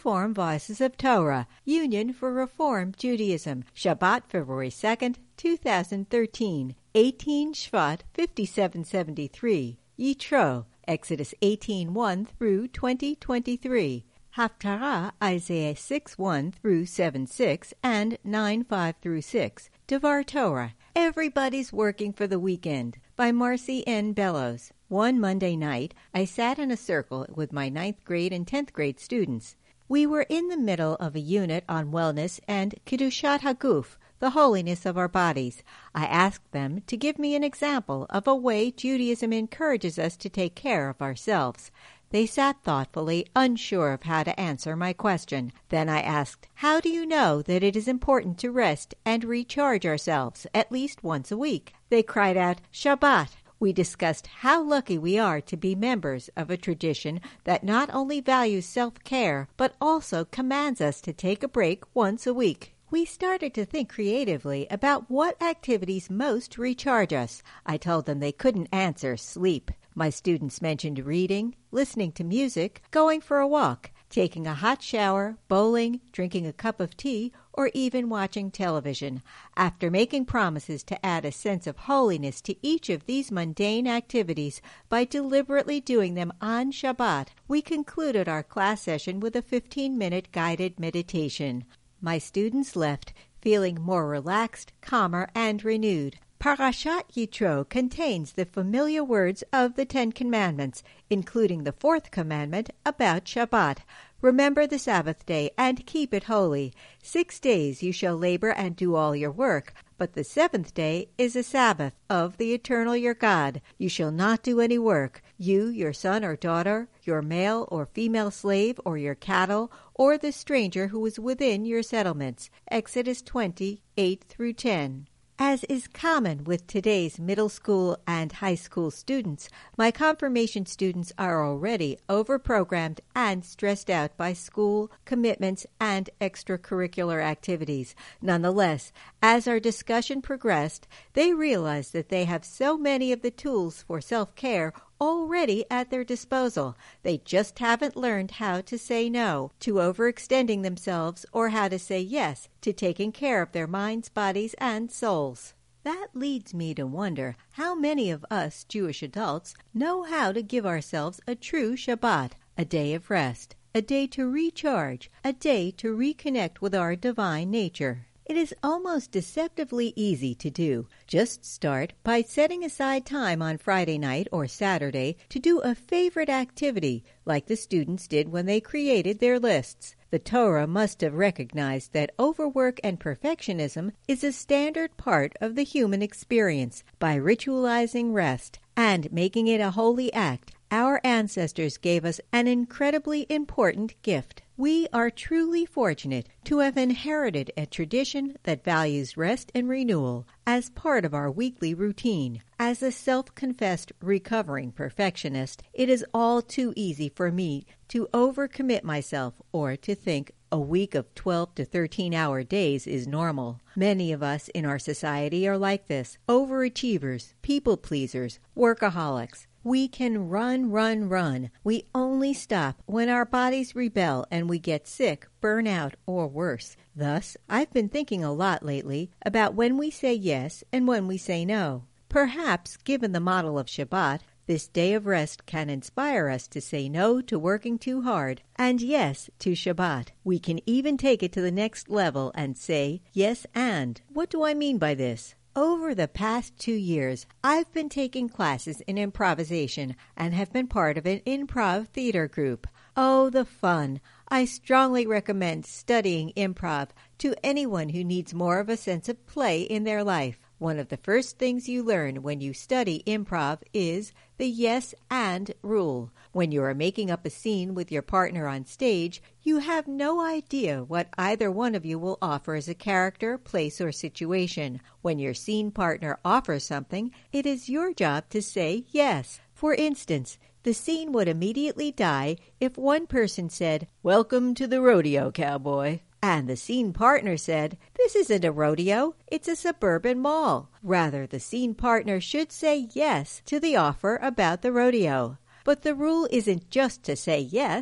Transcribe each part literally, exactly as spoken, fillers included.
Reform Voices of Torah, Union for Reform Judaism, Shabbat, February second, two thousand thirteen, eighteen Shvat, fifty-seven seventy-three, Yitro, Exodus eighteen one through twenty twenty-three, Haftarah, Isaiah six one through seven six and nine five through six, Devar Torah, Everybody's Working for the Weekend, by Marcy N. Bellows. One Monday night, I sat in a circle with my ninth grade and tenth grade students. We were in the middle of a unit on wellness and Kedushat HaGuf, the holiness of our bodies. I asked them to give me an example of a way Judaism encourages us to take care of ourselves. They sat thoughtfully, unsure of how to answer my question. Then I asked, how do you know that it is important to rest and recharge ourselves at least once a week? They cried out, Shabbat. We discussed how lucky we are to be members of a tradition that not only values self-care, but also commands us to take a break once a week. We started to think creatively about what activities most recharge us. I told them they couldn't answer sleep. My students mentioned reading, listening to music, going for a walk, taking a hot shower, bowling, drinking a cup of tea, or even watching television. After making promises to add a sense of holiness to each of these mundane activities by deliberately doing them on Shabbat, we concluded our class session with a fifteen-minute guided meditation. My students left feeling more relaxed, calmer, and renewed. Parashat Yitro contains the familiar words of the Ten Commandments, including the fourth commandment about Shabbat. Remember the Sabbath day and keep it holy. Six days you shall labor and do all your work, but the seventh day is a Sabbath of the eternal your God. You shall not do any work, you, your son or daughter, your male or female slave, or your cattle, or the stranger who is within your settlements. Exodus twenty, eight through ten. As is common with today's middle school and high school students, my confirmation students are already overprogrammed and stressed out by school, commitments, and extracurricular activities. Nonetheless, as our discussion progressed, they realized that they have so many of the tools for self-care already at their disposal. They just haven't learned how to say no to overextending themselves or how to say yes to taking care of their minds, bodies, and souls. That leads me to wonder how many of us Jewish adults know how to give ourselves a true Shabbat, a day of rest, a day to recharge, a day to reconnect with our divine nature. It is almost deceptively easy to do. Just start by setting aside time on Friday night or Saturday to do a favorite activity, like the students did when they created their lists. The Torah must have recognized that overwork and perfectionism is a standard part of the human experience. By ritualizing rest and making it a holy act, our ancestors gave us an incredibly important gift. We are truly fortunate to have inherited a tradition that values rest and renewal as part of our weekly routine. As a self-confessed recovering perfectionist, it is all too easy for me to overcommit myself or to think a week of twelve to thirteen hour days is normal. Many of us in our society are like this: overachievers, people pleasers, workaholics. We can run, run, run. We only stop when our bodies rebel and we get sick, burn out, or worse. Thus, I've been thinking a lot lately about when we say yes and when we say no. Perhaps, given the model of Shabbat, this day of rest can inspire us to say no to working too hard and yes to Shabbat. We can even take it to the next level and say yes and. What do I mean by this? Over the past two years, I've been taking classes in improvisation and have been part of an improv theater group. Oh, the fun! I strongly recommend studying improv to anyone who needs more of a sense of play in their life. One of the first things you learn when you study improv is the yes and rule. When you are making up a scene with your partner on stage, you have no idea what either one of you will offer as a character, place, or situation. When your scene partner offers something, it is your job to say yes. For instance, the scene would immediately die if one person said, "Welcome to the rodeo, cowboy," and the scene partner said, "This isn't a rodeo, it's a suburban mall." Rather, the scene partner should say yes to the offer about the rodeo. But the rule isn't just to say yes,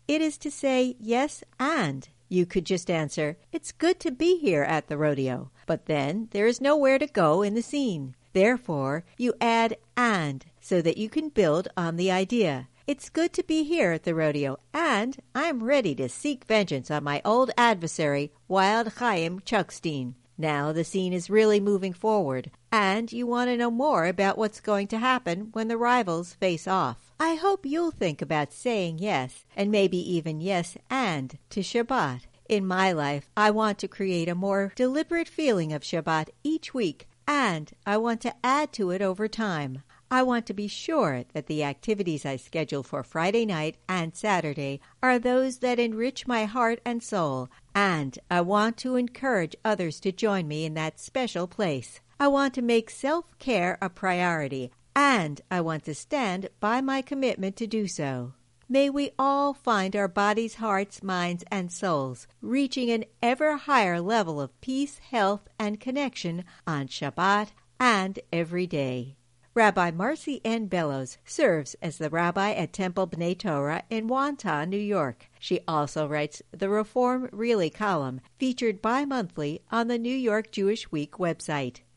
It is to say yes and. You could just answer, "It's good to be here at the rodeo," but then there is nowhere to go in the scene. Therefore, you add and so that you can build on the idea. It's good to be here at the rodeo, and I'm ready to seek vengeance on my old adversary, Wild Chaim Chuckstein. Now the scene is really moving forward, and you want to know more about what's going to happen when the rivals face off. I hope you'll think about saying yes, and maybe even yes and, to Shabbat. In my life, I want to create a more deliberate feeling of Shabbat each week, and I want to add to it over time. I want to be sure that the activities I schedule for Friday night and Saturday are those that enrich my heart and soul, and I want to encourage others to join me in that special place. I want to make self-care a priority, and I want to stand by my commitment to do so. May we all find our bodies, hearts, minds, and souls reaching an ever higher level of peace, health, and connection on Shabbat and every day. Rabbi Marcy N. Bellows serves as the rabbi at Temple B'nai Torah in Wonton, New York. She also writes the Reform Really column, featured bi-monthly on the New York Jewish Week website.